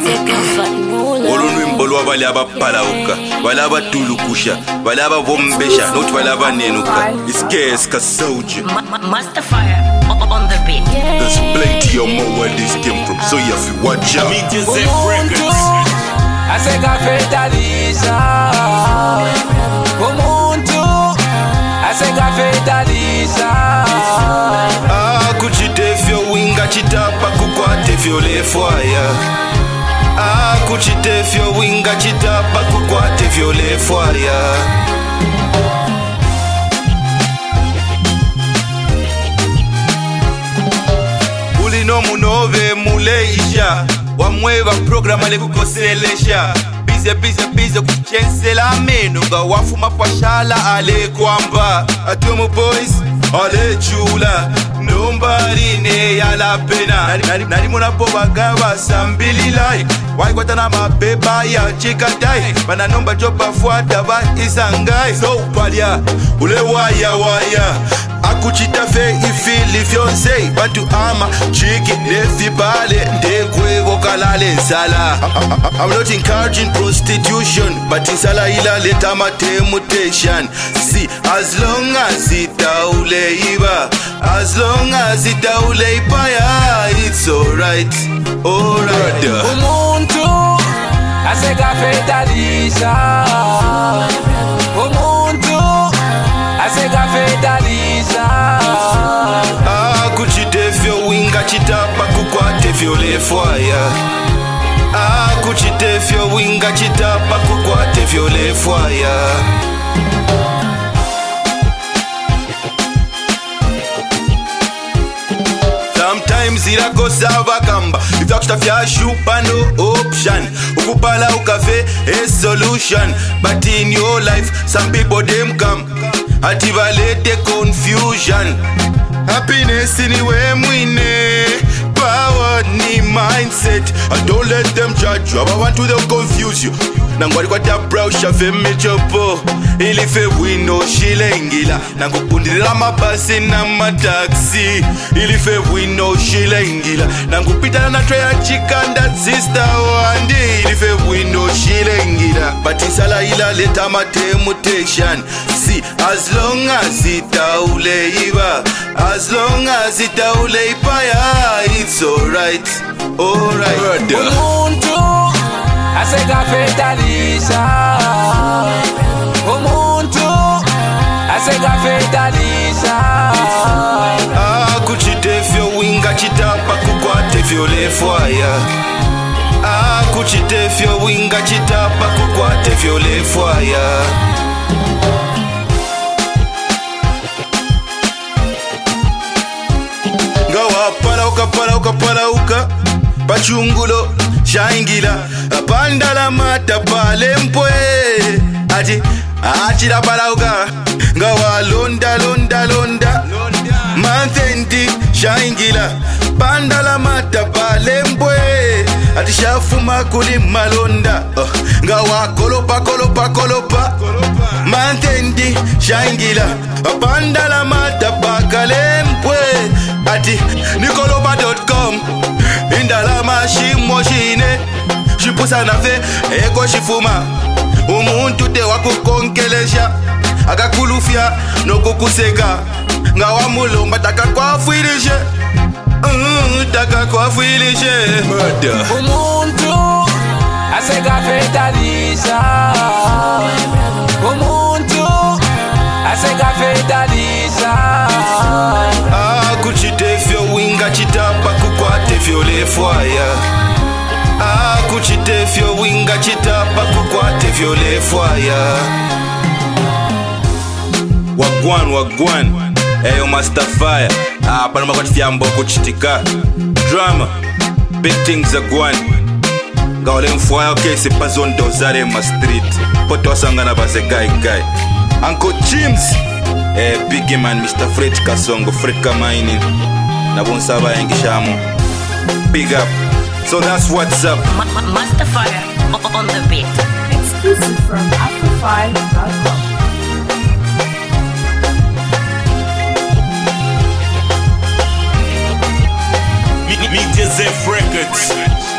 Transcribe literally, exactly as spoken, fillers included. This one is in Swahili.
olunwimbo lwabali abapalauka bali abatulukusha bali ababombesha not bali abanenuka iskes kasauji Master Fire on the beat. there's plenty of more where this came from, so you have to watch out. Meet Joseph Records. Aseka fetalisha Umuntu Aseka fetalisha Ah, kuchitefyo winga chitapa kukwatefyo lefwaya. Ah, kuchitefyo winga chitapa kukwatefyo lefwaya. Ulino munove muleisha wamweva programa lekukoselesha bize bize bize kuchensela meno nga wafuma pashala ale kwamba atomo boys ale chula nobody ne yala pena nari mona boba gaba sambililai wai kwatana mabeba ya chikatai bana nomba jopa fuata ba isangai so palia ule waya waya akuchita fe ifili fiance bantu ama chiki nefi bale ndekwe vokalale nsala. I'm not encouraging prostitution, but insala ila leta temptation. See, as long as itaule iba, as long as itaule iba, yeah, it's alright, alright. Umuntu Aseka fetalisha Umuntu Aseka fetalisha Ah, kuchitefyo winga chitapa kukwatefyo lefwaya. Ah, kuchitefyo winga chitapa kukwatefyo lefwaya. Sometimes irakosa bakamba ifyakushitafya shupa no option ukupala ukafe a solution, but in your life some people them come ati balete confusion. Happiness anywhere mwine, power ni mindset. I don't let them judge you, I want to them confuse you. Nangwali kwa tabra ushafe michopo ilife wino shilengila nangukundilila mabasi na mataxi ilife wino shilengila nangupita na treya chikanda sister wandi ilife wino shilengila but insala ila leta temptation. See, as long as itaule iba, as long as itaule iba, yeah, it's alright, alright. Umuntu Aseka fetalisha Umuntu Aseka fetalisha Ah, kuchitefyo winga chitapa kukwatefyo lefwaya. Ah, kuchitefyo winga chitapa kukwatefyo lefwaya. Ngawa palauka palauka palauka pachungulo shaingila pandala mata pale mpwe ati achira palauka ngawa londa londa londa manthendi shaingila pandala mata pale mpwe ati shafuma kuli malonda uh, ngawa kolopa kolopa kolopa manthendi shaingila pandala mata pakale mpwe ati nikolopa dot com indala mashimo shine shipusa nafe eko shifuma umuntu te wakukonkelesha akakulufya nokukuseka ngawa mulomba takakwafuilishe uh, takakwafuilishe murder. Umuntu Aseka fetalisha Umuntu Aseka fetalisha Ah, kuchitefyo winga chitapa kukwatefyo lefwaya. Ah, kuchitefyo winga chitapa kukwatefyo lefwaya. Wagwan wagwan eyo Master Fire. Ah, panama kwa tifyambo kuchitika drama big things are gone. Gawale mfwaya okay c'est pas zone dozare ma street poto wasangana base guy guy Uncle James. Eh, big man Mister Fred Kasongo Freka Mining Nabonsaba Engishamo. Big up. So that's what's up. Ma- Ma- Master Fire on the beat. Exclusive from Afrofy dot com. Meet Joseph Records.